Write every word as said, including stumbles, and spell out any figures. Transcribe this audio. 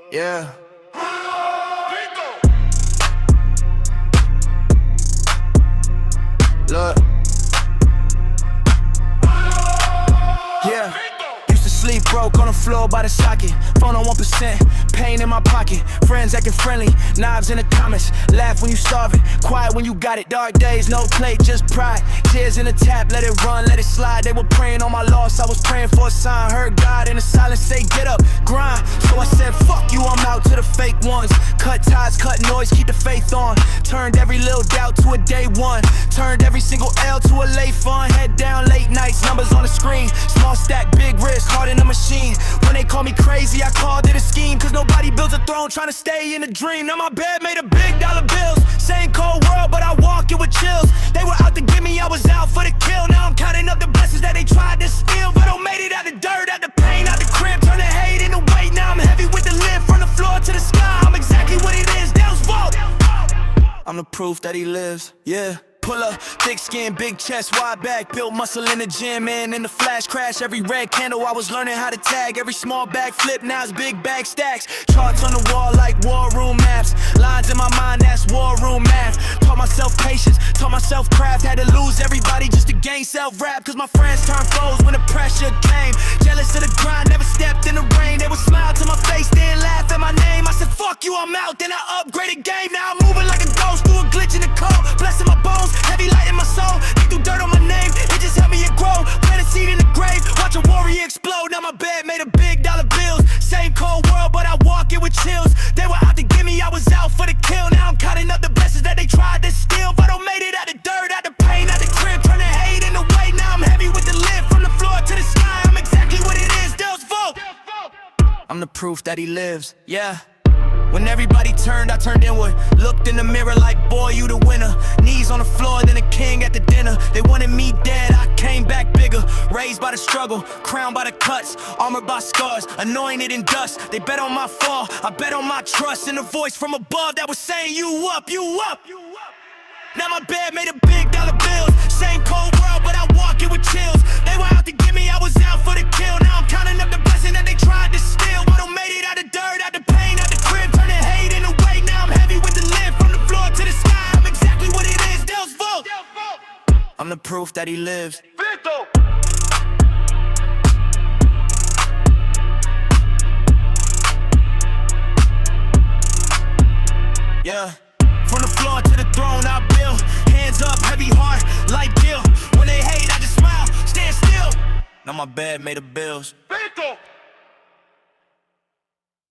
Yeah. Look. Yeah. Used to sleep broke on the floor by the socket. Phone on one percent, pain in my pocket. Friends acting friendly, knives in the comments. Laugh when you starving, quiet when you got it. Dark days, no plate, just pride. Tears in the tap, let it run, let it slide. They were praying on my loss, I was praying for a sign. Heard God in the silence say, get up, grind. So I said, fuck you, I'm out to the fake ones. Cut ties, cut noise, keep the faith on. Turned every little doubt to a day one. Turned every single L to a late fun. Head down, late nights, numbers on the screen. Small stack, big risk, heart in a machine. When they call me crazy, I called it a scheme. Cause nobody builds a throne trying to stay in a dream. Now my bed made of big dollar bills. Same cold world, but I walk it with chills. They were out to get me, I was out for the kill. Now I'm counting up the blessings that they tried to steal. But I made it out the dirt, out the pain, out the crib. Turn the hate into weight, now I'm heavy with the lid. From the floor to the sky, I'm exactly what it is, Dale's fault. I'm the proof that he lives, yeah. Pull up, thick skin, big chest, wide back. Built muscle in the gym, and in the flash crash. Every red candle, I was learning how to tag. Every small bag flip, now it's big bag stacks. Charts on the wall like war room maps. Lines in my mind, that's war room math. Taught myself patience, taught myself craft. Had to lose everybody just to gain self-rap. Cause my friends turned foes when the pressure came. Jealous of the grind, never stepped in the rain. They would smile to my face, then laugh at my name. I said, fuck you, I'm out, then I upgraded game. Now I'm moving like a ghost through a glitch in the code. Blessing my bones, heavy light in my soul. They threw dirt on my name, it just helped me to grow. Plant a seed in the grave, watch a warrior explode. Now my bed made of big dollar bills. Same cold world, but I walk it with chills. They were out to get me, I was out for the kill. Now I'm counting up the blessings that they tried to steal. But I made it out the dirt, out the pain, out the crib. Turn the hate into weight, now I'm heavy with the lid. From the floor to the sky, I'm exactly what it is, Dale's fault. I'm the proof that he lives, yeah. When everybody turned, I turned inward. Looked in the mirror like, boy, you the winner. Knees on the floor, then a king at the dinner. They wanted me dead, I came back bigger. Raised by the struggle, crowned by the cuts. Armored by scars, anointed in dust. They bet on my fall, I bet on my trust. And a voice from above that was saying, you up, you up. Now my bed made of big dollar bills. Same cold world, but I walk it with chills. They were out to get me, I was out for the kill. Now I'm counting up the blessing that they tried to steal. But I made it out the dirt, out the pain, out the crib. Turn the hate into weight, now I'm heavy with the lid. From the floor to the sky, I'm exactly what it is, Dale's fault. I'm the proof that he lives. Vito. Yeah. From the floor to the throne, I build. Hands up, heavy heart, like Gil. When they hate, I just smile, stand still. Now my bed made of bills.